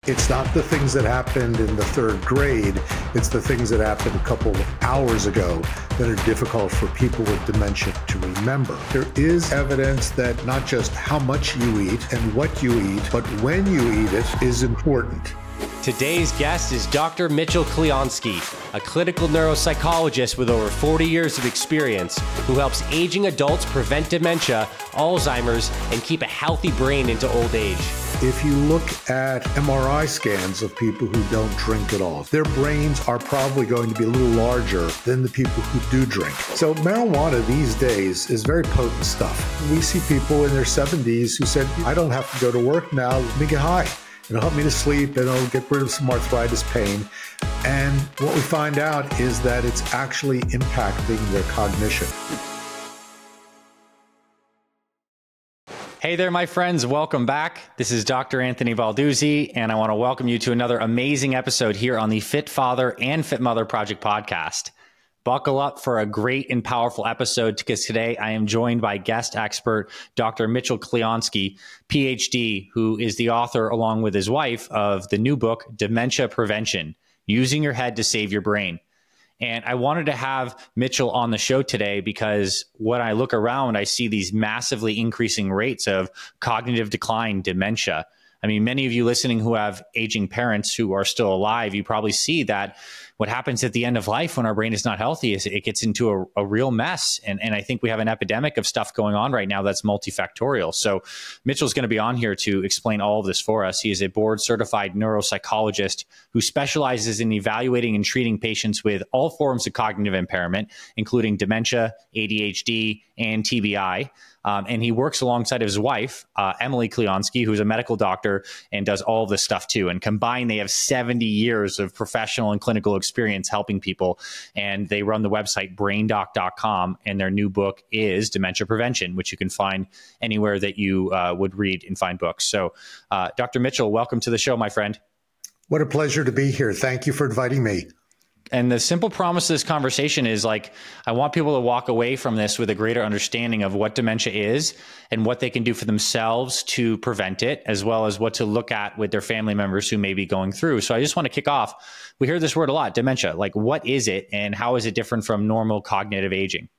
It's not the things that happened in the third grade. It's the things that happened a couple of hours ago that are difficult for people with dementia to remember. There is evidence that not just how much you eat and what you eat, but when you eat it is important. Today's guest is Dr. Mitchell Klionsky, a clinical neuropsychologist with over 40 years of experience who helps aging adults prevent dementia, Alzheimer's, and keep a healthy brain into old age. If you look at MRI scans of people who don't drink at all, their brains are probably going to be a little larger than the people who do drink. So marijuana these days is very potent stuff. We see people in their 70s who said, I don't have to go to work now, let me get high. It'll help me to sleep, and it'll get rid of some arthritis pain. And what we find out is that it's actually impacting their cognition. Hey there, my friends. Welcome back. This is Dr. Anthony Balduzzi, and I want to welcome you to another amazing episode here on the Fit Father and Fit Mother Project podcast. Buckle up for a great and powerful episode because today I am joined by guest expert, Dr. Mitchell Klionsky, PhD, who is the author, along with his wife, of the new book, Dementia Prevention, Using Your Head to Save Your Brain. And I wanted to have Mitchell on the show today because when I look around, I see these massively increasing rates of cognitive decline, dementia. I mean, many of you listening who have aging parents who are still alive, you probably see that what happens at the end of life when our brain is not healthy is it gets into a real mess. And I think we have an epidemic of stuff going on right now that's multifactorial. So Mitchell's going to be on here to explain all of this for us. He is a board certified neuropsychologist who specializes in evaluating and treating patients with all forms of cognitive impairment, including dementia, ADHD, and TBI. And he works alongside his wife, Emily Klionsky, who's a medical doctor and does all of this stuff too. And combined, they have 70 years of professional and clinical experience helping people. And they run the website braindoc.com. And their new book is Dementia Prevention, which you can find anywhere that you would read and find books. So Dr. Mitchell, welcome to the show, my friend. What a pleasure to be here. Thank you for inviting me. And the simple promise of this conversation is like, I want people to walk away from this with a greater understanding of what dementia is and what they can do for themselves to prevent it, as well as what to look at with their family members who may be going through. So I just want to kick off. We hear this word a lot, dementia. Like, what is it and how is it different from normal cognitive aging?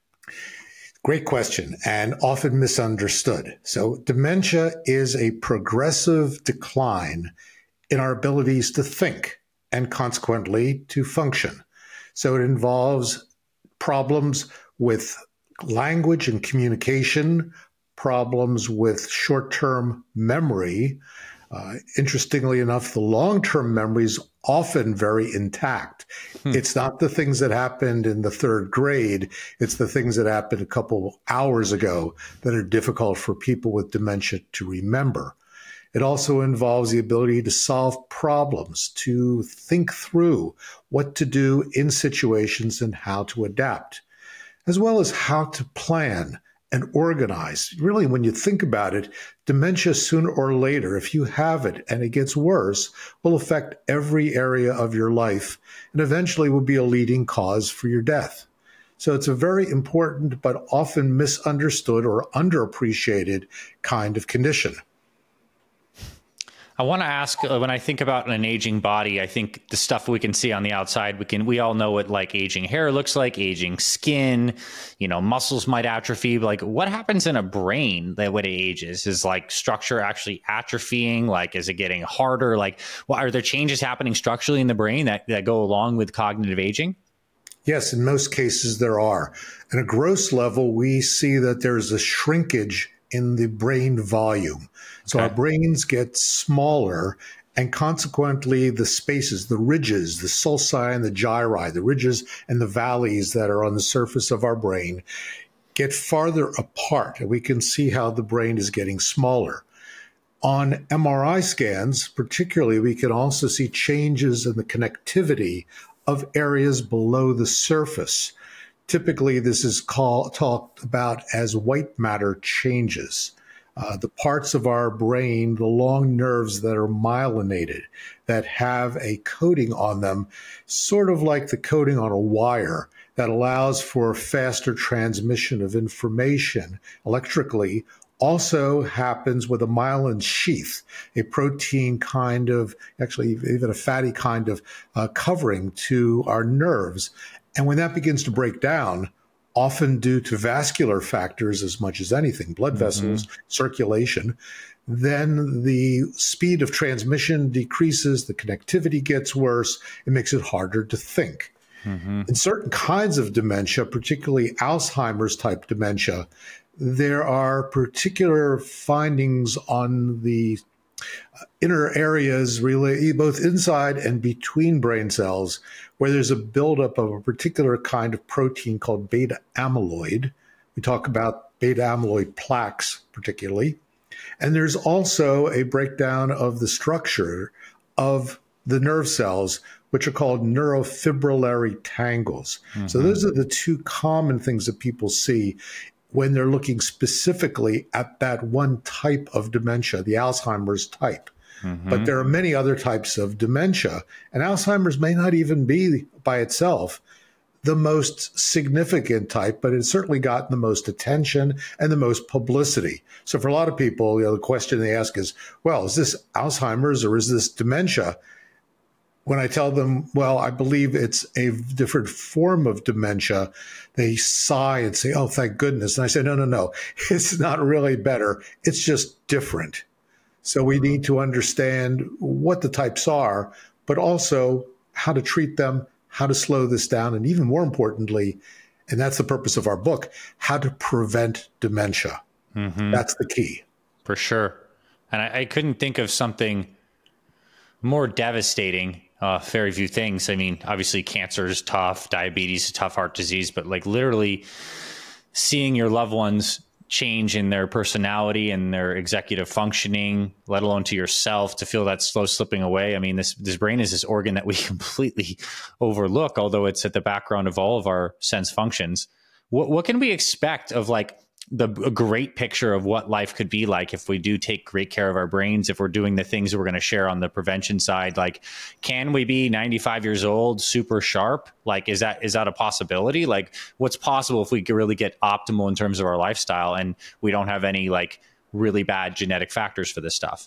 Great question, and often misunderstood. So dementia is a progressive decline in our abilities to think and consequently to function. So it involves problems with language and communication, problems with short-term memory. Interestingly enough, the long-term memory is often very intact. It's not the things that happened in the third grade. It's the things that happened a couple of hours ago that are difficult for people with dementia to remember. It also involves the ability to solve problems, to think through what to do in situations and how to adapt, as well as how to plan and organize. Really, when you think about it, dementia sooner or later, if you have it and it gets worse, will affect every area of your life and eventually will be a leading cause for your death. So it's a very important but often misunderstood or underappreciated kind of condition. I want to ask, when I think about an aging body, I think the stuff we can see on the outside, we all know what like aging hair looks like, aging skin, muscles might atrophy. But like, what happens in a brain that when it ages? Is like structure actually atrophying? Like, is it getting harder? Like, are there changes happening structurally in the brain that go along with cognitive aging? Yes, in most cases there are. At a gross level, we see that there's a shrinkage in the brain volume. So our brains get smaller, and consequently the spaces, the ridges, the sulci and the gyri, the ridges and the valleys that are on the surface of our brain get farther apart, and we can see how the brain is getting smaller. On MRI scans, particularly, we can also see changes in the connectivity of areas below the surface. Typically, this is talked about as white matter changes. The parts of our brain, the long nerves that are myelinated, that have a coating on them, sort of like the coating on a wire that allows for faster transmission of information electrically, also happens with a myelin sheath, a protein kind of, actually even a fatty kind of covering to our nerves. And when that begins to break down, often due to vascular factors as much as anything, blood vessels, circulation, then the speed of transmission decreases, the connectivity gets worse, it makes it harder to think. In certain kinds of dementia, particularly Alzheimer's type dementia, there are particular findings on the inner areas, both inside and between brain cells, where there's a buildup of a particular kind of protein called beta amyloid. We talk about beta amyloid plaques particularly. And there's also a breakdown of the structure of the nerve cells, which are called neurofibrillary tangles. So those are the two common things that people see when they're looking specifically at that one type of dementia, the Alzheimer's type. But there are many other types of dementia, and Alzheimer's may not even be by itself the most significant type, but it's certainly gotten the most attention and the most publicity. So for a lot of people, the question they ask is, well, is this Alzheimer's or is this dementia? When I tell them, well, I believe it's a different form of dementia, they sigh and say, oh, thank goodness. And I say, no, it's not really better. It's just different. So we need to understand what the types are, but also how to treat them, how to slow this down, and even more importantly, and that's the purpose of our book, how to prevent dementia. That's the key. For sure. And I couldn't think of something more devastating. Very few things. I mean, obviously cancer is tough, diabetes is tough, heart disease, but like literally seeing your loved ones change in their personality and their executive functioning, let alone to yourself, to feel that slow slipping away. I mean, this brain is this organ that we completely overlook, although it's at the background of all of our sense functions. What can we expect of like a great picture of what life could be like if we do take great care of our brains, if we're doing the things that we're going to share on the prevention side? Like, can we be 95 years old, super sharp? Like, is that a possibility? Like, what's possible if we really get optimal in terms of our lifestyle and we don't have any like really bad genetic factors for this stuff?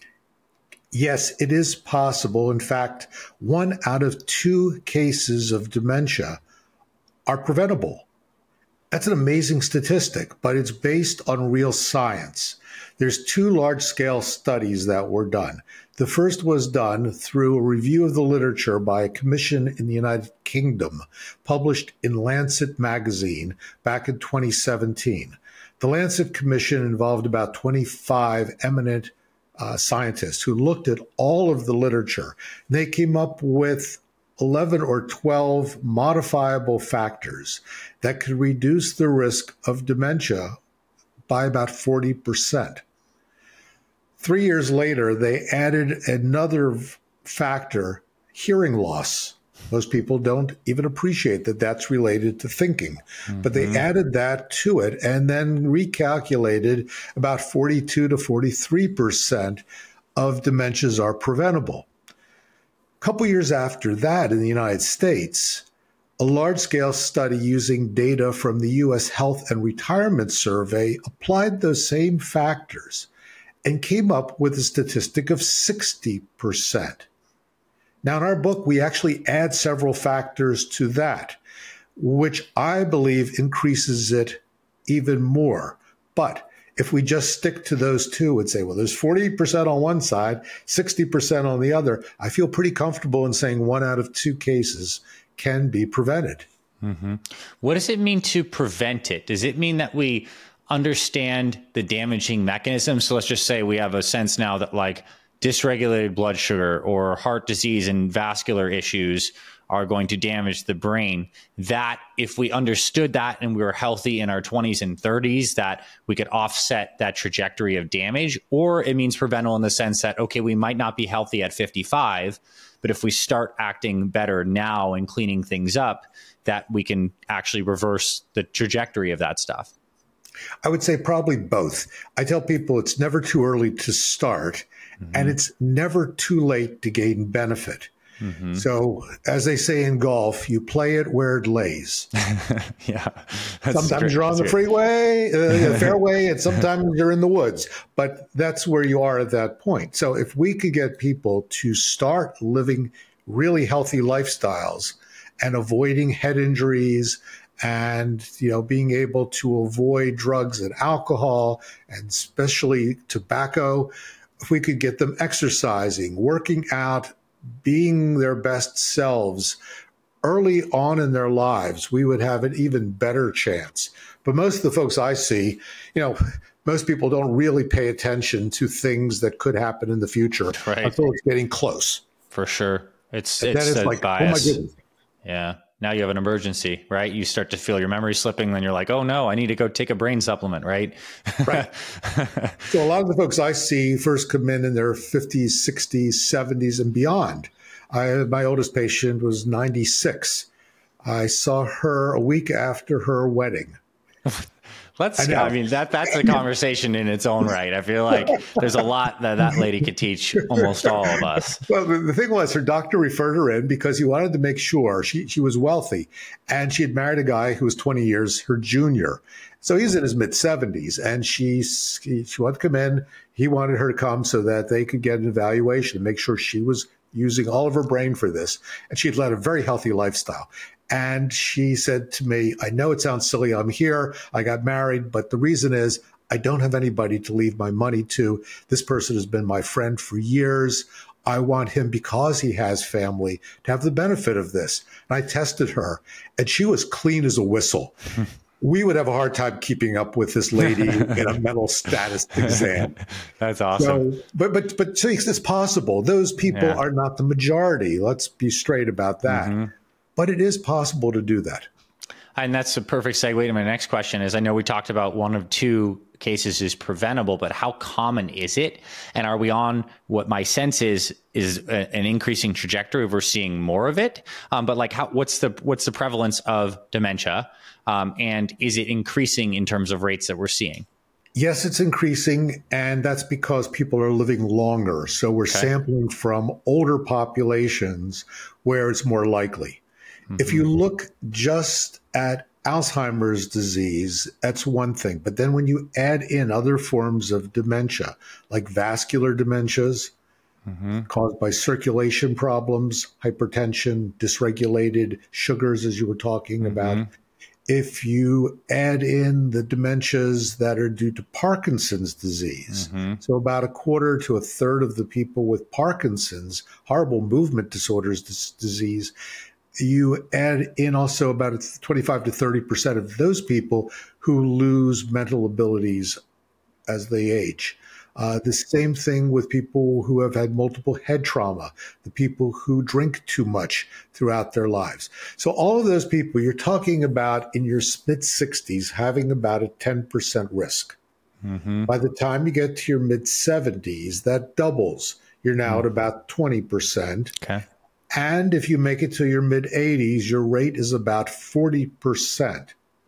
Yes, it is possible. In fact, 1 out of 2 cases of dementia are preventable. That's an amazing statistic, but it's based on real science. There's 2 large-scale studies that were done. The first was done through a review of the literature by a commission in the United Kingdom, published in Lancet magazine back in 2017. The Lancet Commission involved about 25 eminent scientists who looked at all of the literature. They came up with 11 or 12 modifiable factors that could reduce the risk of dementia by about 40%. 3 years later, they added another factor, hearing loss. Most people don't even appreciate that that's related to thinking. But they added that to it and then recalculated about 42 to 43% of dementias are preventable. A couple years after that, in the United States, a large-scale study using data from the U.S. Health and Retirement Survey applied those same factors and came up with a statistic of 60%. Now, in our book, we actually add several factors to that, which I believe increases it even more. But if we just stick to those 2 and say, well, there's 40% on one side, 60% on the other, I feel pretty comfortable in saying 1 out of 2 cases can be prevented. What does it mean to prevent it? Does it mean that we understand the damaging mechanism? So let's just say we have a sense now that like dysregulated blood sugar or heart disease and vascular issues are going to damage the brain, that if we understood that and we were healthy in our 20s and 30s, that we could offset that trajectory of damage. Or it means preventable in the sense that, okay, we might not be healthy at 55, but if we start acting better now and cleaning things up, that we can actually reverse the trajectory of that stuff. I would say probably both. I tell people it's never too early to start, and it's never too late to gain benefit. Mm-hmm. So, as they say in golf, you play it where it lays. Yeah. Sometimes you're on the freeway, the fairway, and sometimes you're in the woods. But that's where you are at that point. So, if we could get people to start living really healthy lifestyles and avoiding head injuries and being able to avoid drugs and alcohol and especially tobacco, if we could get them exercising, working out, being their best selves early on in their lives, we would have an even better chance. But most of the folks I see, most people don't really pay attention to things that could happen in the future until it's getting close. For sure. It's like, bias. Oh my goodness. Yeah. Now you have an emergency, right? You start to feel your memory slipping. Then you're like, oh no, I need to go take a brain supplement, right? Right. So a lot of the folks I see first come in their 50s, 60s, 70s, and beyond. My oldest patient was 96. I saw her a week after her wedding. That's a conversation in its own right. I feel like there's a lot that lady could teach almost all of us. Well, the thing was, her doctor referred her in because he wanted to make sure she was wealthy, and she had married a guy who was 20 years her junior. So he's in his mid 70s, and she wanted to come in. He wanted her to come so that they could get an evaluation and make sure she was using all of her brain for this. And she had led a very healthy lifestyle. And she said to me, I know it sounds silly. I'm here. I got married. But the reason is I don't have anybody to leave my money to. This person has been my friend for years. I want him, because he has family, to have the benefit of this. And I tested her, and she was clean as a whistle. We would have a hard time keeping up with this lady in a mental status exam. That's awesome. So, but it's possible. Those people are not the majority. Let's be straight about that. Mm-hmm. But it is possible to do that. And that's a perfect segue to my next question is, I know we talked about one of two cases is preventable, but how common is it? And are we on what my sense is an increasing trajectory? We're seeing more of it. But like, what's the prevalence of dementia? And is it increasing in terms of rates that we're seeing? Yes, it's increasing, and that's because people are living longer. So we're sampling from older populations where it's more likely. Mm-hmm. If you look just at Alzheimer's disease, that's one thing. But then when you add in other forms of dementia, like vascular dementias caused by circulation problems, hypertension, dysregulated sugars, as you were talking about, if you add in the dementias that are due to Parkinson's disease, so about a quarter to a third of the people with Parkinson's, horrible movement disorders disease, you add in also about 25 to 30% of those people who lose mental abilities as they age. The same thing with people who have had multiple head trauma, the people who drink too much throughout their lives. So all of those people, you're talking about in your mid-60s having about a 10% risk. By the time you get to your mid-70s, that doubles. You're now at about 20%. Okay. And if you make it to your mid-80s, your rate is about 40%.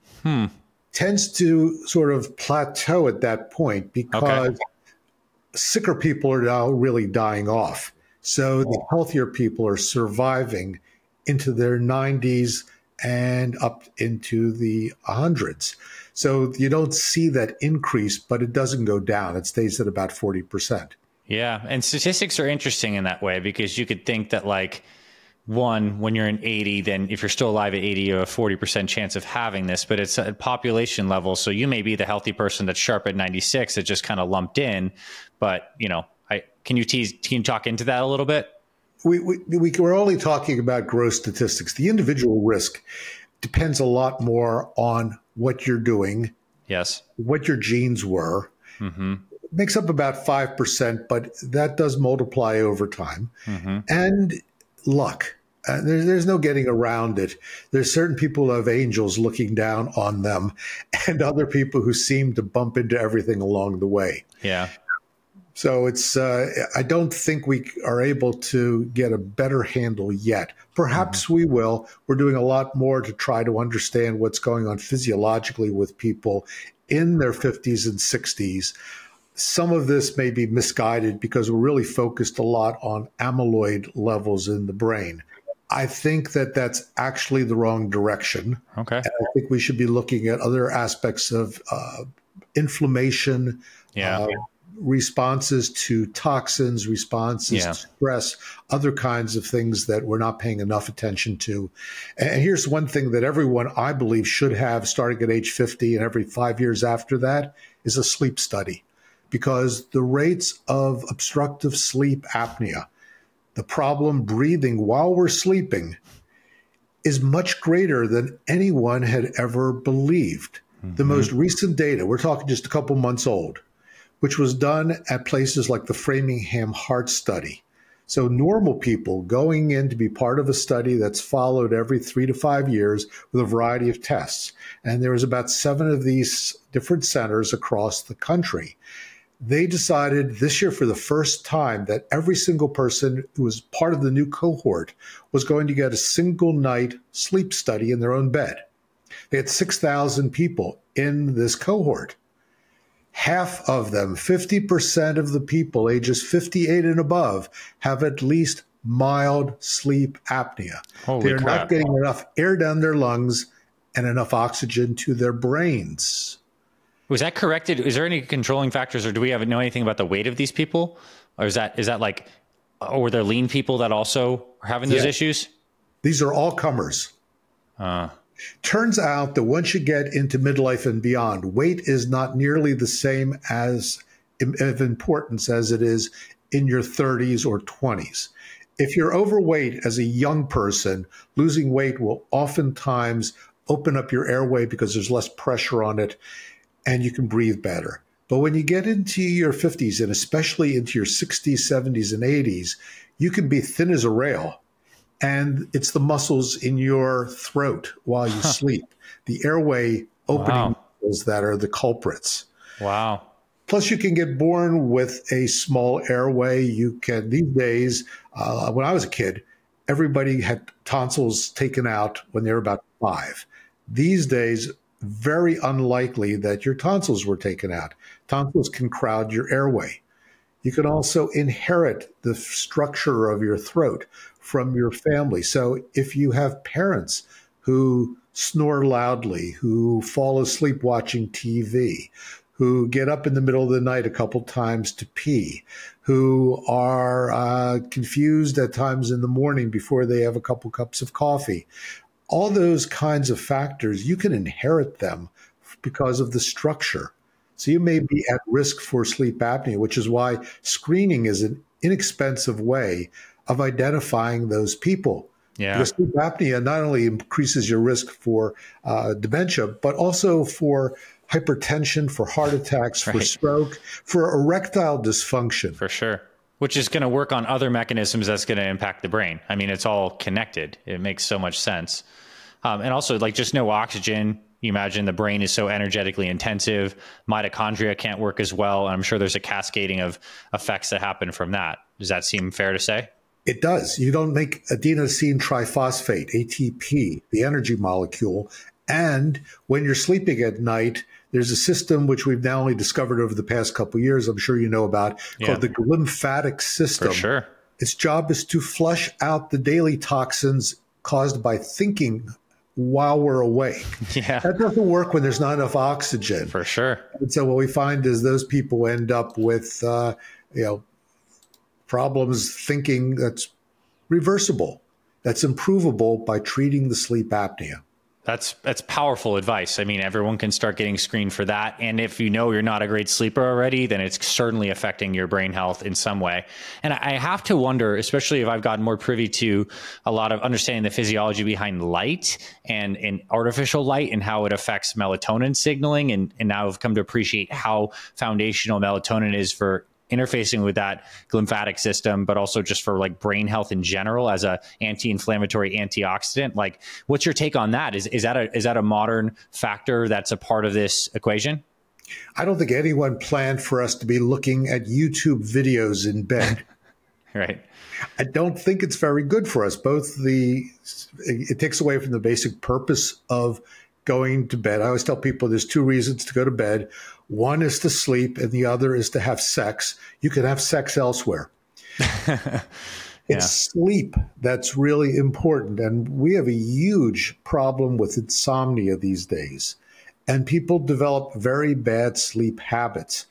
Tends to sort of plateau at that point because sicker people are now really dying off. So the healthier people are surviving into their 90s and up into the hundreds. So you don't see that increase, but it doesn't go down. It stays at about 40%. Yeah. And statistics are interesting in that way, because you could think that, like, when you're in 80, then if you're still alive at 80, you have a 40% chance of having this, but it's at population level. So you may be the healthy person that's sharp at 96 that just kind of lumped in. But, can you talk into that a little bit? We're only talking about gross statistics. The individual risk depends a lot more on what you're doing. Yes. What your genes were. It makes up about 5%, but that does multiply over time. And luck. There's no getting around it. There's certain people who have angels looking down on them, and other people who seem to bump into everything along the way. Yeah. So it's, I don't think we are able to get a better handle yet. Perhaps we will. We're doing a lot more to try to understand what's going on physiologically with people in their 50s and 60s. some of this may be misguided because we're really focused a lot on amyloid levels in the brain. I think that that's actually the wrong direction. Okay. And I think we should be looking at other aspects of inflammation, Yeah. responses to toxins, responses to stress, other kinds of things that we're not paying enough attention to. And here's one thing that everyone, I believe, should have starting at age 50 and every 5 years after that is a sleep study, because the rates of obstructive sleep apnea, the problem breathing while we're sleeping, is much greater than anyone had ever believed. The most recent data, we're talking just a couple months old, which was done at places like the Framingham Heart Study. So normal people going in to be part of a study that's followed every 3 to 5 years with a variety of tests. And there was about 7 of these different centers across the country. They decided this year for the first time that every single person who was part of the new cohort was going to get a single night sleep study in their own bed. They had 6,000 people in this cohort. Half of them, 50% of the people ages 58 and above, have at least mild sleep apnea. They're not getting enough air down their lungs and enough oxygen to their brains. Was that corrected? Is there any controlling factors, or do we know anything about the weight of these people? Or is that like, or there lean people that also are having those issues? These are all comers. Turns out that once you get into midlife and beyond, weight is not nearly the same as of importance as it is in your 30s or 20s. If you're overweight as a young person, losing weight will oftentimes open up your airway because there's less pressure on it and you can breathe better. But when you get into your 50s and especially into your 60s, 70s, and 80s, you can be thin as a rail. And it's the muscles in your throat while you sleep, the airway opening muscles that are the culprits. Wow. Plus, you can get born with a small airway. You can, these days, when I was a kid, everybody had tonsils taken out when they were about 5. These days, very unlikely that your tonsils were taken out. Tonsils can crowd your airway. You can also inherit the structure of your throat from your family. So if you have parents who snore loudly, who fall asleep watching TV, who get up in the middle of the night a couple times to pee, who are confused at times in the morning before they have a couple cups of coffee, all those kinds of factors, you can inherit them because of the structure. So you may be at risk for sleep apnea, which is why screening is an inexpensive way of identifying those people. Yeah. Because sleep apnea not only increases your risk for dementia, but also for hypertension, for heart attacks, for stroke, for erectile dysfunction. For sure. Which is going to work on other mechanisms that's going to impact the brain. I mean, it's all connected. It makes so much sense. And also, like, just no oxygen. You imagine the brain is so energetically intensive. Mitochondria can't work as well. I'm sure there's a cascading of effects that happen from that. Does that seem fair to say? It does. You don't make adenosine triphosphate, ATP, the energy molecule. And when you're sleeping at night, there's a system which we've now only discovered over the past couple of years, I'm sure you know about, called the lymphatic system. For sure. Its job is to flush out the daily toxins caused by thinking while we're awake. Yeah. That doesn't work when there's not enough oxygen. For sure. And so what we find is those people end up with, problems thinking that's reversible, that's improvable by treating the sleep apnea. That's powerful advice. I mean, everyone can start getting screened for that. And if you know you're not a great sleeper already, then it's certainly affecting your brain health in some way. And I have to wonder, especially if I've gotten more privy to a lot of understanding the physiology behind light and artificial light and how it affects melatonin signaling. And now I've come to appreciate how foundational melatonin is for interfacing with that lymphatic system, but also just for like brain health in general as a anti-inflammatory antioxidant. Like, what's your take on that? Is that a modern factor that's a part of this equation? I don't think anyone planned for us to be looking at YouTube videos in bed. Right. I don't think it's very good for us. It takes away from the basic purpose of going to bed. I always tell people there's two reasons to go to bed. One is to sleep and the other is to have sex. You can have sex elsewhere. It's sleep that's really important. And we have a huge problem with insomnia these days. And people develop very bad sleep habits.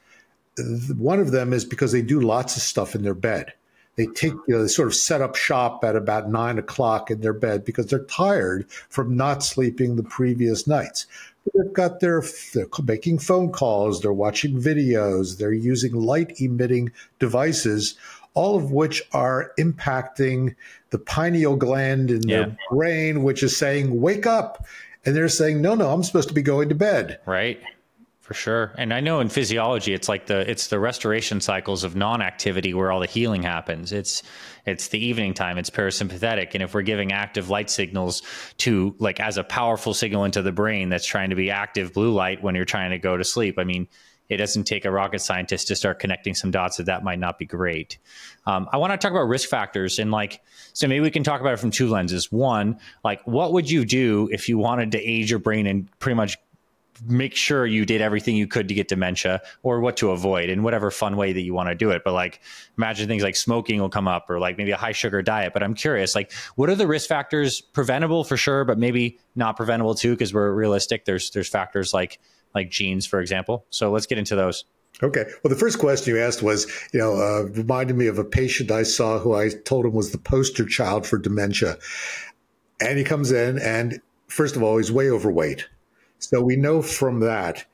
One of them is because they do lots of stuff in their bed. They they sort of set up shop at about 9 o'clock in their bed because they're tired from not sleeping the previous nights. They're making phone calls, they're watching videos, they're using light emitting devices, all of which are impacting the pineal gland in their brain, which is saying, wake up. And they're saying, no, I'm supposed to be going to bed. Right. For sure. And I know in physiology, it's like it's the restoration cycles of non-activity where all the healing happens. It's the evening time, it's parasympathetic. And if we're giving active light signals to like as a powerful signal into the brain that's trying to be active blue light when you're trying to go to sleep, I mean, it doesn't take a rocket scientist to start connecting some dots that might not be great. I want to talk about risk factors and so maybe we can talk about it from two lenses. One, like what would you do if you wanted to age your brain and pretty much make sure you did everything you could to get dementia, or what to avoid in whatever fun way that you want to do it. But like, imagine things like smoking will come up or like maybe a high sugar diet. But I'm curious, like what are the risk factors? Preventable for sure, but maybe not preventable too, because we're realistic. There's factors like genes, for example. So let's get into those. Okay. Well, the first question you asked was, reminded me of a patient I saw who I told him was the poster child for dementia. And he comes in and first of all, he's way overweight. So we know from that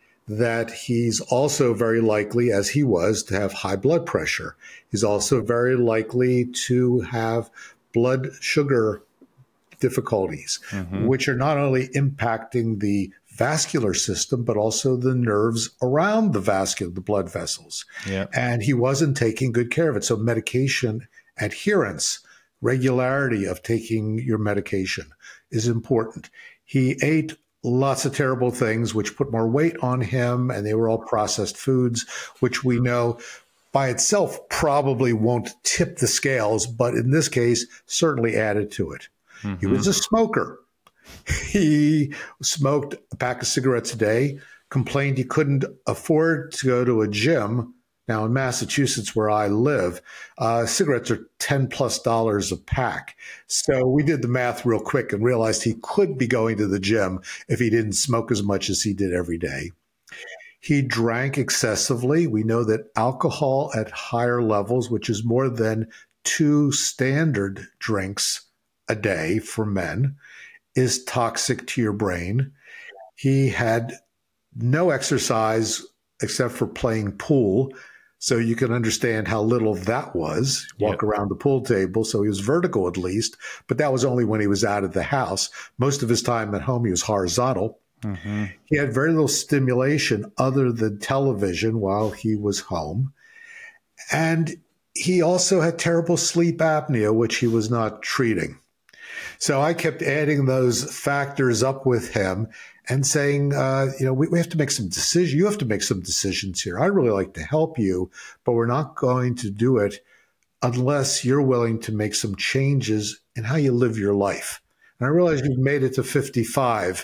he's also very likely, as he was, to have high blood pressure. He's also very likely to have blood sugar difficulties, which are not only impacting the vascular system, but also the nerves around the blood vessels. Yeah. And he wasn't taking good care of it. So medication adherence, regularity of taking your medication is important. He ate lots of terrible things, which put more weight on him, and they were all processed foods, which we know by itself probably won't tip the scales, but in this case, certainly added to it. He was a smoker. He smoked a pack of cigarettes a day, complained he couldn't afford to go to a gym. Now, in Massachusetts, where I live, cigarettes are $10+ a pack. So we did the math real quick and realized he could be going to the gym if he didn't smoke as much as he did every day. He drank excessively. We know that alcohol at higher levels, which is more than 2 standard drinks a day for men, is toxic to your brain. He had no exercise except for playing pool. So you can understand how little that was, walk around the pool table. So he was vertical at least, but that was only when he was out of the house. Most of his time at home, he was horizontal. He had very little stimulation other than television while he was home. And he also had terrible sleep apnea, which he was not treating. So I kept adding those factors up with him and saying, we have to make some decisions. You have to make some decisions here. I really like to help you, but we're not going to do it unless you're willing to make some changes in how you live your life. And I realized you've made it to 55,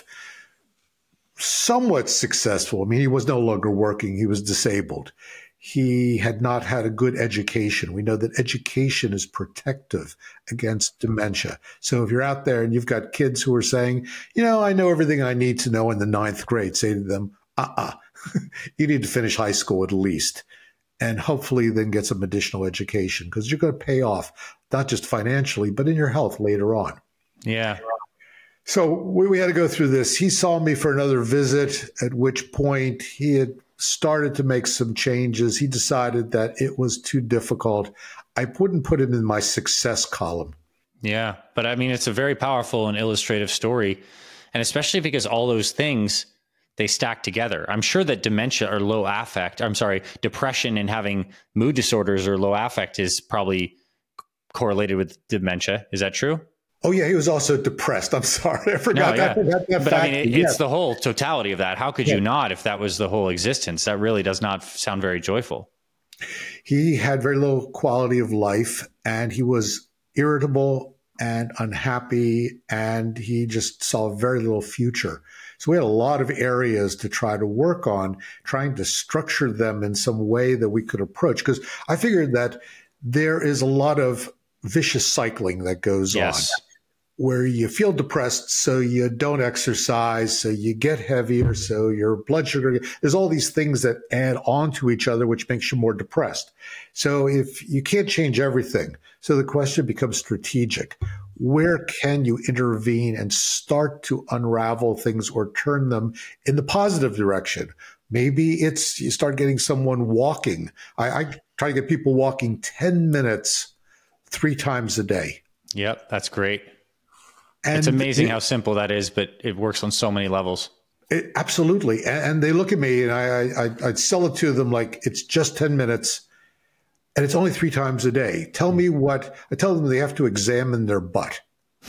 somewhat successful. I mean, he was no longer working. He was disabled. He had not had a good education. We know that education is protective against dementia. So if you're out there and you've got kids who are saying, I know everything I need to know in the 9th grade, say to them, you need to finish high school at least, and hopefully then get some additional education because you're going to pay off, not just financially, but in your health later on. Yeah. So we had to go through this. He saw me for another visit, at which point he had started to make some changes. He decided that it was too difficult. I wouldn't put it in my success column. Yeah, but I mean, it's a very powerful and illustrative story. And especially because all those things, they stack together. I'm sure that dementia or depression and having mood disorders or low affect is probably correlated with dementia. Is that true? Oh, yeah. He was also depressed. I'm sorry. I forgot that but fact. I mean, it's the whole totality of that. How could you not, if that was the whole existence? That really does not sound very joyful. He had very little quality of life and he was irritable, and unhappy, and he just saw very little future. So we had a lot of areas to try to work on, trying to structure them in some way that we could approach. Because I figured that there is a lot of vicious cycling that goes on, where you feel depressed, so you don't exercise, so you get heavier, so your blood sugar, there's all these things that add on to each other, which makes you more depressed. So if you can't change everything, so the question becomes strategic. Where can you intervene and start to unravel things or turn them in the positive direction? Maybe it's you start getting someone walking. I try to get people walking 10 minutes 3 times a day. Yep, that's great. And it's amazing how simple that is, but it works on so many levels. Absolutely. And they look at me and I sell it to them like it's just 10 minutes and it's only 3 times a day. Tell me what, I tell them they have to examine their butt.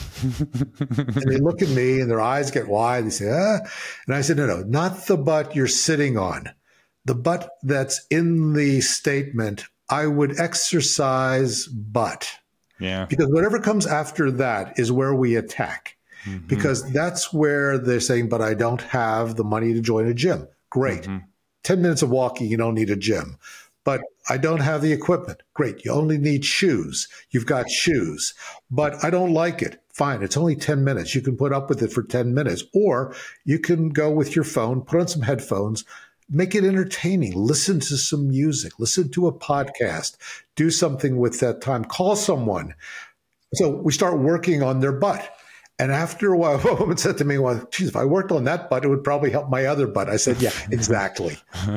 And they look at me and their eyes get wide. They say, And I said, no, not the butt you're sitting on. The butt that's in the statement, I would exercise butt. Yeah. Because whatever comes after that is where we attack. Mm-hmm. Because that's where they're saying, but I don't have the money to join a gym. Great. 10 minutes of walking, you don't need a gym. But I don't have the equipment. Great. You only need shoes. You've got shoes. But I don't like it. Fine. It's only 10 minutes. You can put up with it for 10 minutes. Or you can go with your phone, put on some headphones, make it entertaining. Listen to some music. Listen to a podcast. Do something with that time. Call someone. So we start working on their butt. And after a while, a woman said to me, well, geez, if I worked on that butt, it would probably help my other butt. I said, yeah, exactly.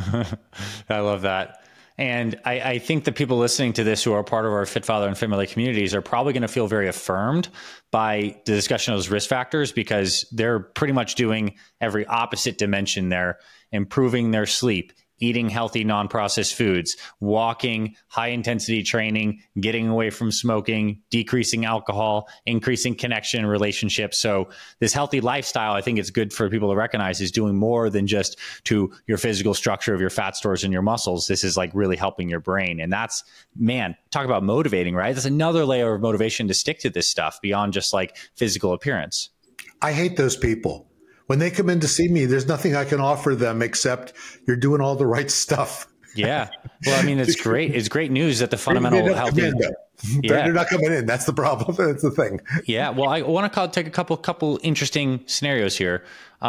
I love that. And I think the people listening to this who are part of our Fit Father and Fit Mother communities are probably going to feel very affirmed by the discussion of those risk factors, because they're pretty much doing every opposite dimension there, improving their sleep, eating healthy, non-processed foods, walking, high-intensity training, getting away from smoking, decreasing alcohol, increasing connection and relationships. So this healthy lifestyle, I think it's good for people to recognize, is doing more than just to your physical structure of your fat stores and your muscles. This is like really helping your brain. And that's, man, talk about motivating, right? That's another layer of motivation to stick to this stuff beyond just like physical appearance. I hate those people. When they come in to see me, there's nothing I can offer them except you're doing all the right stuff. Yeah. Well, I mean, it's great. It's great news that the fundamental healthy. They're not coming in. That's the problem. That's the thing. Yeah. Well, I want to take a couple interesting scenarios here.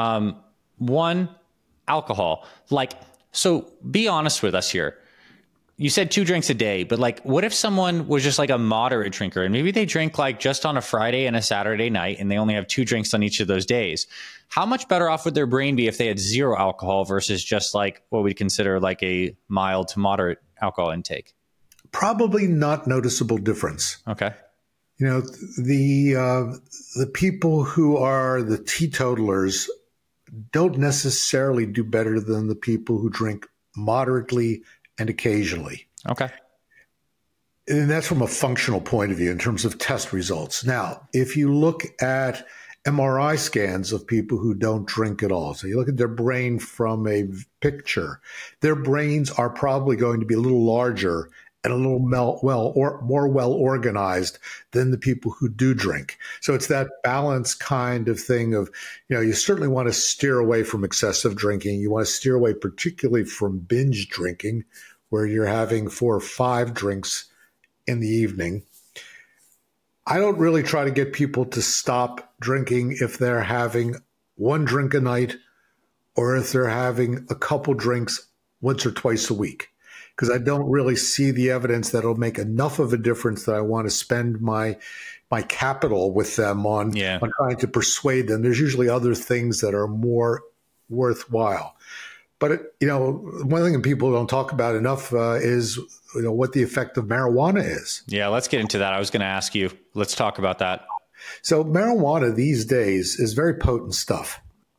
One, alcohol. Like, so be honest with us here. You said 2 drinks a day, but like, what if someone was just like a moderate drinker and maybe they drink like just on a Friday and a Saturday night and they only have 2 drinks on each of those days? How much better off would their brain be if they had 0 alcohol versus just like what we'd consider like a mild to moderate alcohol intake? Probably not noticeable difference. Okay. You know, the people who are the teetotalers don't necessarily do better than the people who drink moderately and occasionally. Okay. And that's from a functional point of view in terms of test results. Now, if you look at MRI scans of people who don't drink at all, so you look at their brain from a picture, their brains are probably going to be a little larger and a little more well organized than the people who do drink. So it's that balance kind of thing of, you know, you certainly want to steer away from excessive drinking. You want to steer away particularly from binge drinking, where you're having 4 or 5 drinks in the evening. I don't really try to get people to stop drinking if they're having 1 drink a night or if they're having a couple drinks once or twice a week, because I don't really see the evidence that it'll make enough of a difference that I want to spend my capital with them on trying to persuade them. There's usually other things that are more worthwhile. But, you know, one thing that people don't talk about enough is, you know, what the effect of marijuana is. Yeah, let's get into that. I was going to ask you. Let's talk about that. So marijuana these days is very potent stuff.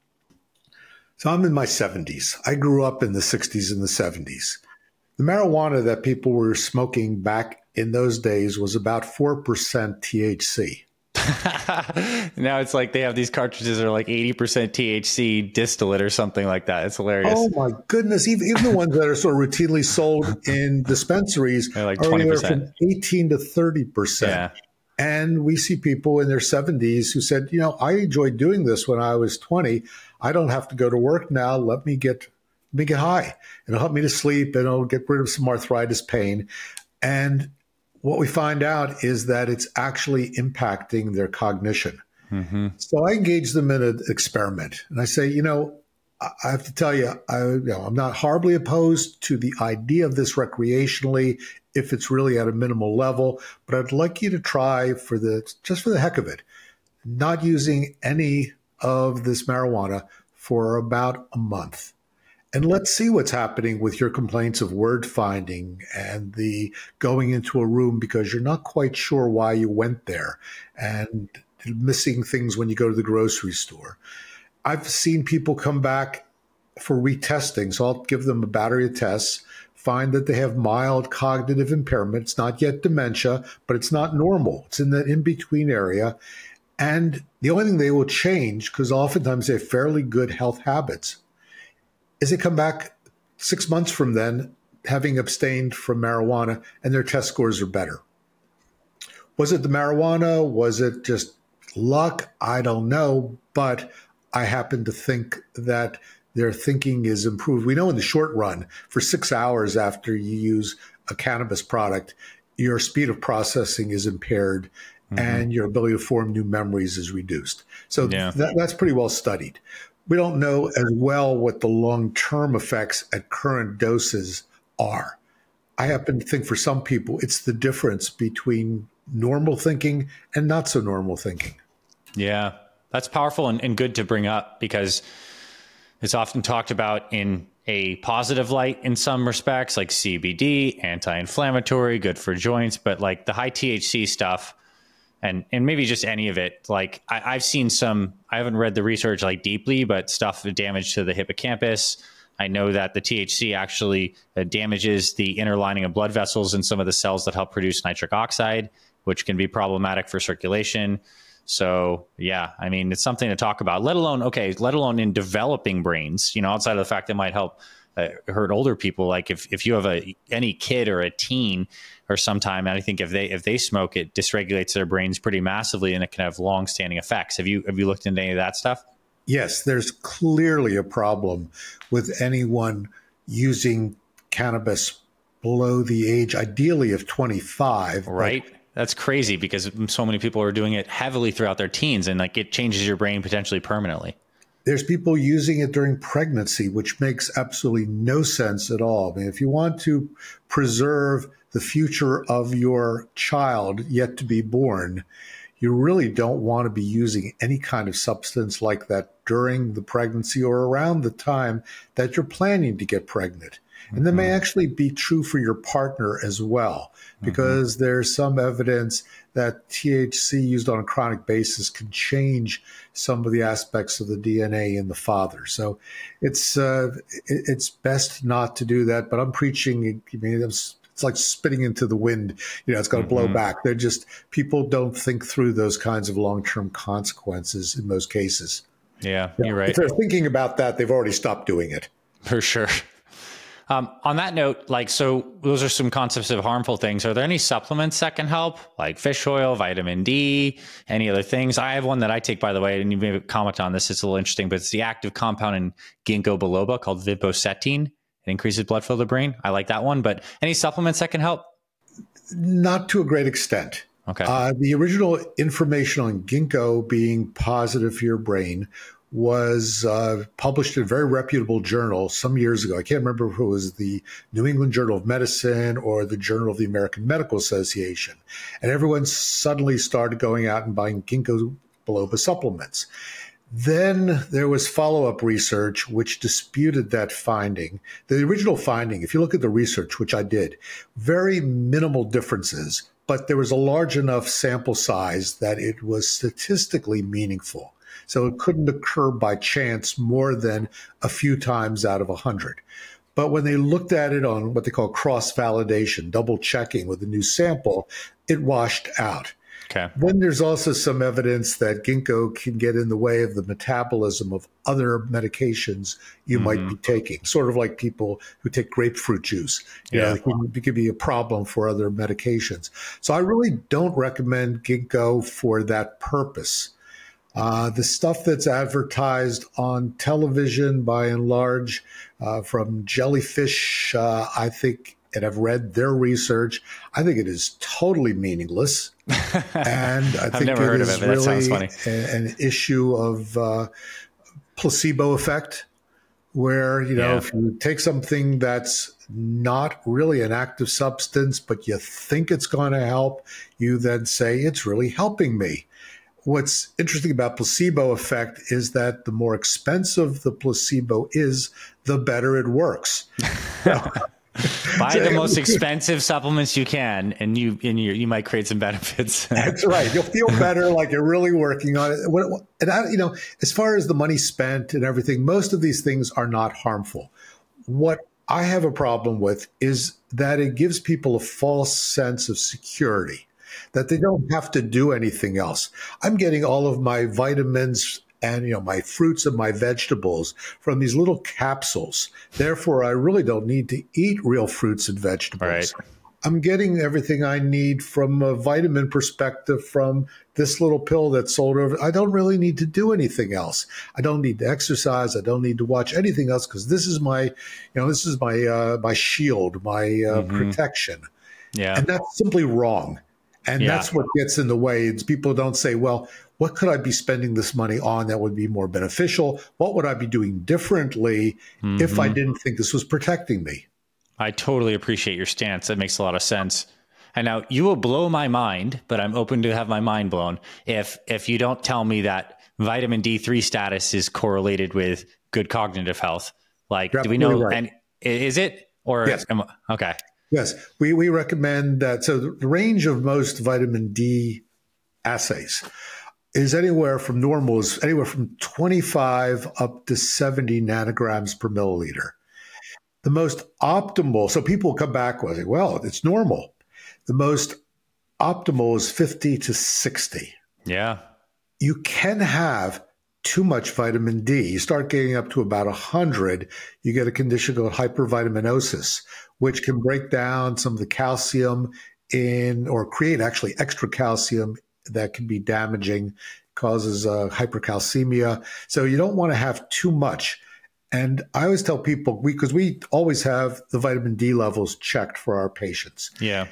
So I'm in my 70s. I grew up in the 60s and the 70s. The marijuana that people were smoking back in those days was about 4% THC. Now it's like they have these cartridges that are like 80% THC distillate or something like that. It's hilarious. Oh my goodness. Even the ones that are sort of routinely sold in dispensaries they're like are 20%. from 18 to 30%. Yeah. And we see people in their 70s who said, I enjoyed doing this when I was 20. I don't have to go to work now. Let me get high. It'll help me to sleep and it'll get rid of some arthritis pain. And what we find out is that it's actually impacting their cognition. Mm-hmm. So I engage them in an experiment and I say, I have to tell you, I'm not horribly opposed to the idea of this recreationally if it's really at a minimal level, but I'd like you to try just for the heck of it, not using any of this marijuana for about a month. And let's see what's happening with your complaints of word finding and the going into a room because you're not quite sure why you went there and missing things when you go to the grocery store. I've seen people come back for retesting, so I'll give them a battery of tests, find that they have mild cognitive impairment. It's not yet dementia, but it's not normal. It's in that in-between area. And the only thing they will change, because oftentimes they have fairly good health habits, is they come back 6 months from then, having abstained from marijuana, and their test scores are better. Was it the marijuana? Was it just luck? I don't know, but I happen to think that their thinking is improved. We know in the short run, for 6 hours after you use a cannabis product, your speed of processing is impaired and your ability to form new memories is reduced. So that's pretty well studied. We don't know as well what the long-term effects at current doses are. I happen to think for some people, it's the difference between normal thinking and not so normal thinking. Yeah, that's powerful and good to bring up because it's often talked about in a positive light in some respects, like CBD, anti-inflammatory, good for joints, but like the high THC stuff and maybe just any of it. Like I've seen I haven't read the research like deeply, but stuff damage to the hippocampus. I know that the THC actually damages the inner lining of blood vessels and some of the cells that help produce nitric oxide, which can be problematic for circulation. So yeah, I mean, it's something to talk about, let alone in developing brains, outside of the fact that it might help hurt older people. Like if you have any kid or a teen or sometime, and I think if they smoke, it dysregulates their brains pretty massively and it can have long-standing effects. Have you looked into any of that stuff? Yes, there's clearly a problem with anyone using cannabis below the age, ideally of 25. Right. That's crazy because so many people are doing it heavily throughout their teens and like it changes your brain potentially permanently. There's people using it during pregnancy, which makes absolutely no sense at all. I mean, if you want to preserve the future of your child yet to be born, you really don't want to be using any kind of substance like that during the pregnancy or around the time that you're planning to get pregnant. And that may actually be true for your partner as well, because there's some evidence that THC used on a chronic basis can change some of the aspects of the DNA in the father. So it's best not to do that. But I'm preaching, it's like spitting into the wind. It's going to blow back. People don't think through those kinds of long-term consequences in most cases. Yeah, you're right. If they're thinking about that, they've already stopped doing it. For sure. On that note, so those are some concepts of harmful things. Are there any supplements that can help, like fish oil, vitamin D, any other things? I have one that I take, by the way, and you may comment on this. It's a little interesting, but it's the active compound in ginkgo biloba called vinpocetine. It increases blood flow to the brain. I like that one. But any supplements that can help? Not to a great extent. Okay. The original information on ginkgo being positive for your brain was published in a very reputable journal some years ago. I can't remember if it was the New England Journal of Medicine or the Journal of the American Medical Association. And everyone suddenly started going out and buying ginkgo biloba supplements. Then there was follow-up research which disputed that finding. The original finding, if you look at the research, which I did, very minimal differences, but there was a large enough sample size that it was statistically meaningful. So it couldn't occur by chance more than a few times out of 100. But when they looked at it on what they call cross-validation, double checking with a new sample, it washed out. Okay. Then there's also some evidence that ginkgo can get in the way of the metabolism of other medications you might be taking, sort of like people who take grapefruit juice. It can be a problem for other medications. So I really don't recommend ginkgo for that purpose. The stuff that's advertised on television, by and large, from Jellyfish, I think, and I've read their research, I think it is totally meaningless. And I think never heard it of is it, but that sounds really funny. an issue of placebo effect, where, if you take something that's not really an active substance, but you think it's going to help, you then say, it's really helping me. What's interesting about placebo effect is that the more expensive the placebo is, the better it works. Buy the most expensive supplements you can, and you might create some benefits. That's right. You'll feel better, like you're really working on it. And as far as the money spent and everything, most of these things are not harmful. What I have a problem with is that it gives people a false sense of security, that they don't have to do anything else. I'm getting all of my vitamins and my fruits and my vegetables from these little capsules. Therefore, I really don't need to eat real fruits and vegetables. Right. I'm getting everything I need from a vitamin perspective from this little pill that's sold over. I don't really need to do anything else. I don't need to exercise. I don't need to watch anything else, because this is my my shield, my protection. Yeah. And that's simply wrong. And that's what gets in the way. Is people don't say, well, what could I be spending this money on that would be more beneficial? What would I be doing differently if I didn't think this was protecting me? I totally appreciate your stance. That makes a lot of sense. And now you will blow my mind, but I'm open to have my mind blown if you don't tell me that vitamin D3 status is correlated with good cognitive health. Like, do we know? Right. And is it? Or yes. Okay. Yes, we recommend that. So the range of most vitamin D assays is anywhere from 25 up to 70 nanograms per milliliter. The most optimal, so people come back with it, well, it's normal. The most optimal is 50 to 60. Yeah. You can have too much vitamin D. You start getting up to about 100, you get a condition called hypervitaminosis, which can break down some of the calcium or create actually extra calcium that can be damaging, causes hypercalcemia. So you don't want to have too much. And I always tell people, because we always have the vitamin D levels checked for our patients. Yeah.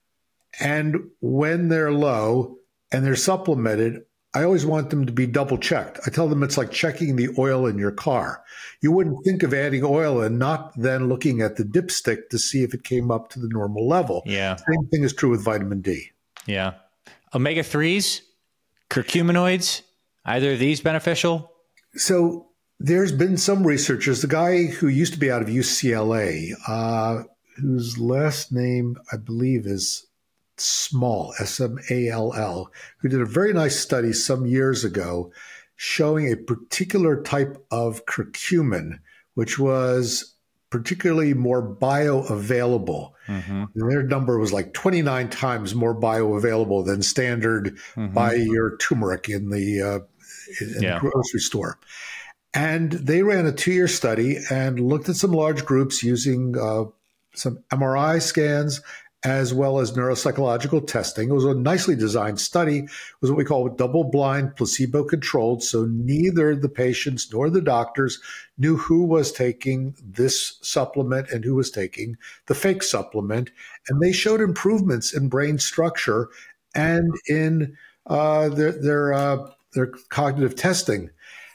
And when they're low and they're supplemented, I always want them to be double checked. I tell them it's like checking the oil in your car. You wouldn't think of adding oil and not then looking at the dipstick to see if it came up to the normal level. Yeah. Same thing is true with vitamin D. Yeah. Omega-3s, curcuminoids, either of these beneficial? So there's been some researchers, the guy who used to be out of UCLA, whose last name I believe is Small, Small, who did a very nice study some years ago showing a particular type of curcumin, which was particularly more bioavailable. Their number was like 29 times more bioavailable than standard buy your turmeric in the grocery store. And they ran a 2-year study and looked at some large groups using some MRI scans as well as neuropsychological testing. It was a nicely designed study. It was what we call double-blind, placebo-controlled, so neither the patients nor the doctors knew who was taking this supplement and who was taking the fake supplement. And they showed improvements in brain structure and in their cognitive testing.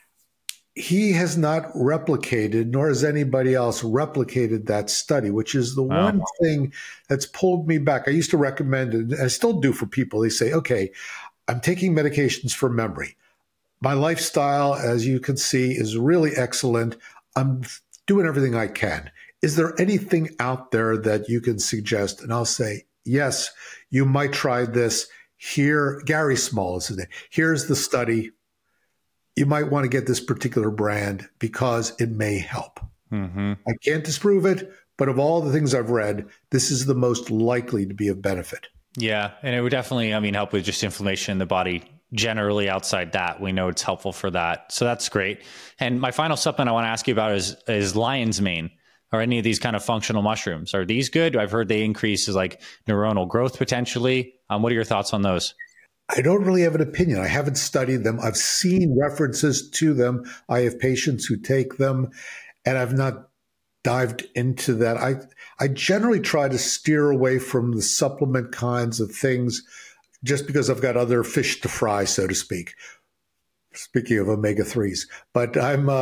He has not replicated, nor has anybody else replicated that study, which is the one thing that's pulled me back. I used to recommend it, and I still do for people. They say, okay, I'm taking medications for memory. My lifestyle, as you can see, is really excellent. I'm doing everything I can. Is there anything out there that you can suggest? And I'll say, yes, you might try this. Here, Gary Small is his name. Here's the study. You might want to get this particular brand because it may help. I can't disprove it, but of all the things I've read, this is the most likely to be of benefit. Yeah. And it would definitely, help with just inflammation in the body generally. Outside that, we know it's helpful for that. So that's great. And my final supplement I want to ask you about is lion's mane or any of these kind of functional mushrooms. Are these good? I've heard they increase like neuronal growth potentially. What are your thoughts on those? I don't really have an opinion. I haven't studied them. I've seen references to them. I have patients who take them, and I've not dived into that. I generally try to steer away from the supplement kinds of things just because I've got other fish to fry, so to speak. Speaking of omega-3s, but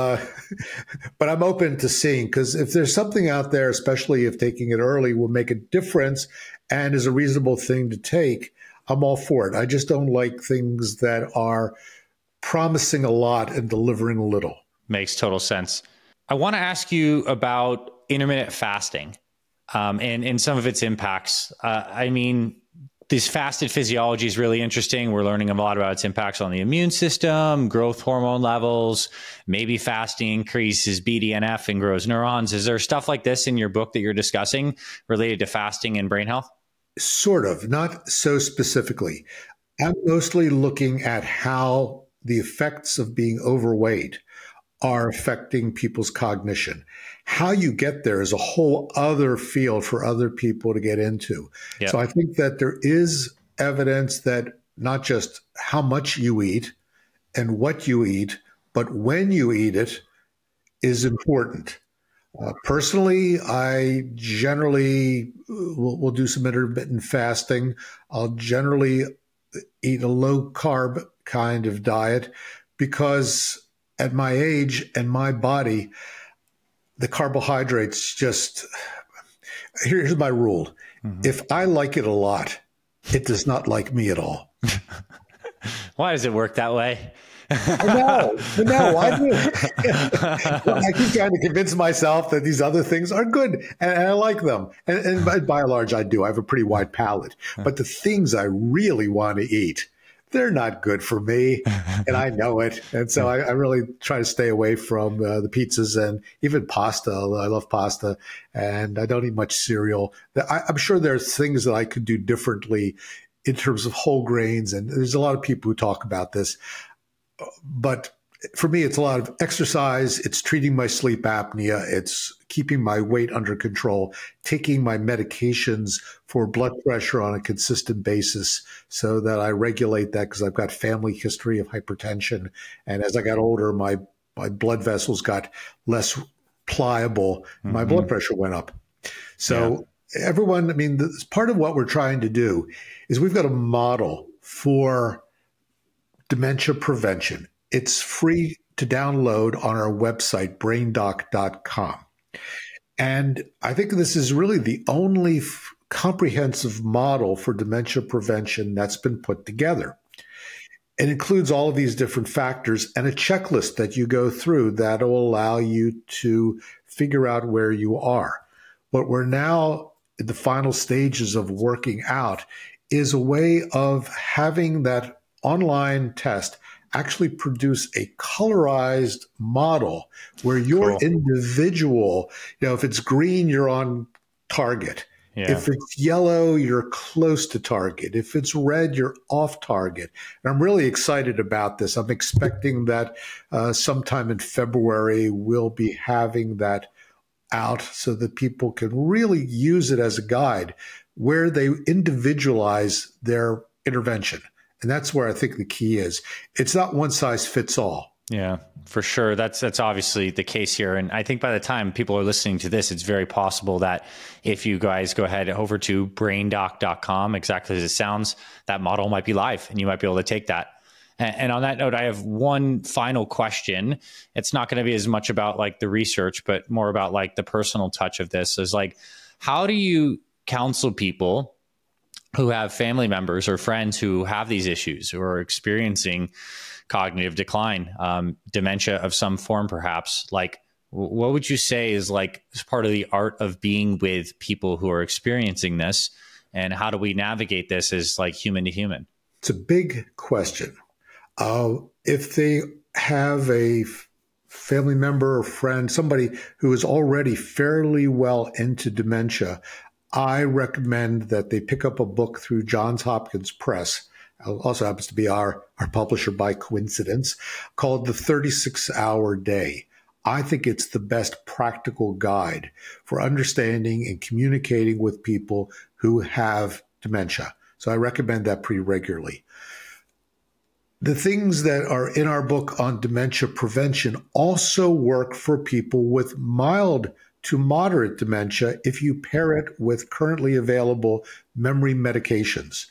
I'm open to seeing, because if there's something out there, especially if taking it early will make a difference and is a reasonable thing to take, I'm all for it. I just don't like things that are promising a lot and delivering a little. Makes total sense. I want to ask you about intermittent fasting and some of its impacts. This fasted physiology is really interesting. We're learning a lot about its impacts on the immune system, growth hormone levels, maybe fasting increases BDNF and grows neurons. Is there stuff like this in your book that you're discussing related to fasting and brain health? Sort of, not so specifically. I'm mostly looking at how the effects of being overweight are affecting people's cognition. How you get there is a whole other field for other people to get into. Yep. So I think that there is evidence that not just how much you eat and what you eat, but when you eat it is important. Personally, I generally will do some intermittent fasting. I'll generally eat a low carb kind of diet because at my age and my body, the carbohydrates just, here's my rule. Mm-hmm. If I like it a lot, it does not like me at all. Why does it work that way? I know, I do. I keep trying to convince myself that these other things are good and I like them. And by and large, I do. I have a pretty wide palate. But the things I really want to eat, they're not good for me. And I know it. And so I really try to stay away from the pizzas and even pasta. I love pasta and I don't eat much cereal. I'm sure there's things that I could do differently in terms of whole grains. And there's a lot of people who talk about this. But for me, it's a lot of exercise. It's treating my sleep apnea. It's keeping my weight under control, taking my medications for blood pressure on a consistent basis so that I regulate that because I've got family history of hypertension. And as I got older, my blood vessels got less pliable. Mm-hmm. My blood pressure went up. So everyone, part of what we're trying to do is we've got a model for dementia prevention. It's free to download on our website, braindoc.com. And I think this is really the only comprehensive model for dementia prevention that's been put together. It includes all of these different factors and a checklist that you go through that will allow you to figure out where you are. What we're now in the final stages of working out is a way of having that online test actually produce a colorized model where your individual, if it's green, you're on target. Yeah. If it's yellow, you're close to target. If it's red, you're off target. And I'm really excited about this. I'm expecting that sometime in February, we'll be having that out so that people can really use it as a guide where they individualize their intervention. And that's where I think the key is. It's not one size fits all. Yeah, for sure. That's obviously the case here. And I think by the time people are listening to this, it's very possible that if you guys go ahead over to braindoc.com, exactly as it sounds, that model might be live and you might be able to take that. And on that note, I have one final question. It's not going to be as much about like the research, but more about like the personal touch of this is like, how do you counsel people who have family members or friends who have these issues, who are experiencing cognitive decline, dementia of some form, perhaps? Like, what would you say is like part of the art of being with people who are experiencing this? And how do we navigate this as like human to human? It's a big question. If they have a family member or friend, somebody who is already fairly well into dementia, I recommend that they pick up a book through Johns Hopkins Press, also happens to be our publisher by coincidence, called The 36-Hour Day. I think it's the best practical guide for understanding and communicating with people who have dementia. So I recommend that pretty regularly. The things that are in our book on dementia prevention also work for people with mild to moderate dementia if you pair it with currently available memory medications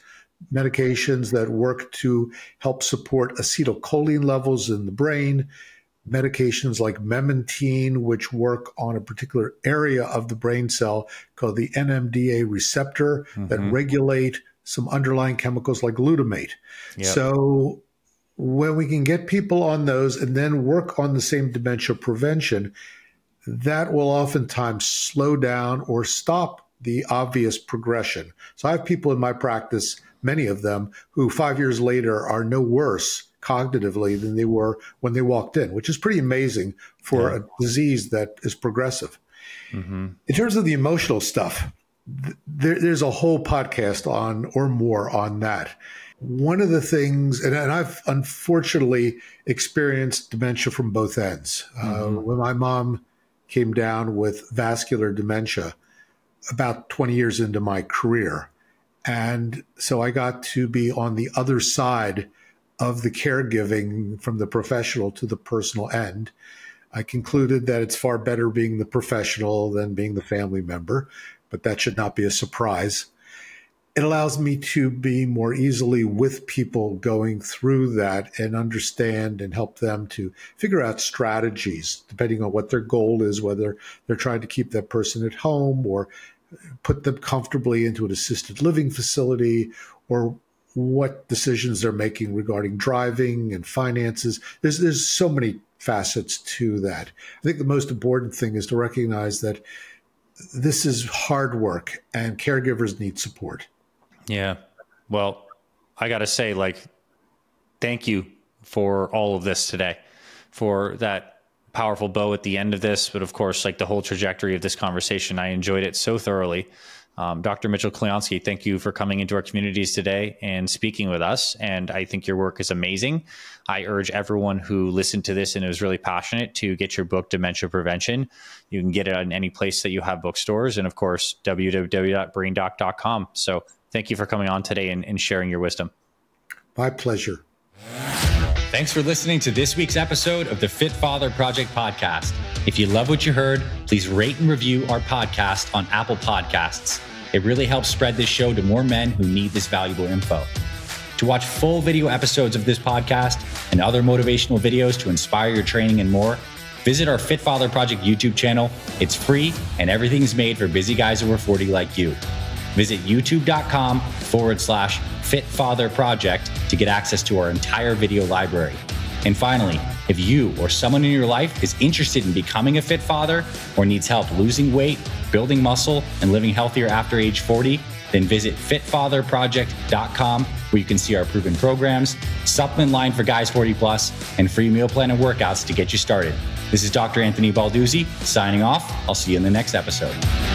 that work to help support acetylcholine levels in the brain, medications like memantine, which work on a particular area of the brain cell called the NMDA receptor that regulate some underlying chemicals like glutamate. Yep. So when we can get people on those and then work on the same dementia prevention, that will oftentimes slow down or stop the obvious progression. So I have people in my practice, many of them, who 5 years later are no worse cognitively than they were when they walked in, which is pretty amazing for a disease that is progressive. In terms of the emotional stuff, there's a whole podcast on or more on that. One of the things, and I've unfortunately experienced dementia from both ends. When my mom came down with vascular dementia about 20 years into my career. And so I got to be on the other side of the caregiving from the professional to the personal end. I concluded that it's far better being the professional than being the family member, but that should not be a surprise. It allows me to be more easily with people going through that and understand and help them to figure out strategies, depending on what their goal is, whether they're trying to keep that person at home or put them comfortably into an assisted living facility, or what decisions they're making regarding driving and finances. There's so many facets to that. I think the most important thing is to recognize that this is hard work and caregivers need support. Yeah. Well, I got to say, thank you for all of this today, for that powerful bow at the end of this. But of course, the whole trajectory of this conversation, I enjoyed it so thoroughly. Dr. Mitchell Kleonski, thank you for coming into our communities today and speaking with us. And I think your work is amazing. I urge everyone who listened to this and is really passionate to get your book, Dementia Prevention. You can get it in any place that you have bookstores, and of course, www.braindoc.com. So thank you for coming on today and sharing your wisdom. My pleasure. Thanks for listening to this week's episode of the Fit Father Project podcast. If you love what you heard, please rate and review our podcast on Apple Podcasts. It really helps spread this show to more men who need this valuable info. To watch full video episodes of this podcast and other motivational videos to inspire your training and more, visit our Fit Father Project YouTube channel. It's free and everything is made for busy guys over 40 like you. Visit youtube.com/Fit Father Project to get access to our entire video library. And finally, if you or someone in your life is interested in becoming a fit father or needs help losing weight, building muscle, and living healthier after age 40, then visit fitfatherproject.com, where you can see our proven programs, supplement line for guys 40 plus, and free meal plan and workouts to get you started. This is Dr. Anthony Balduzzi signing off. I'll see you in the next episode.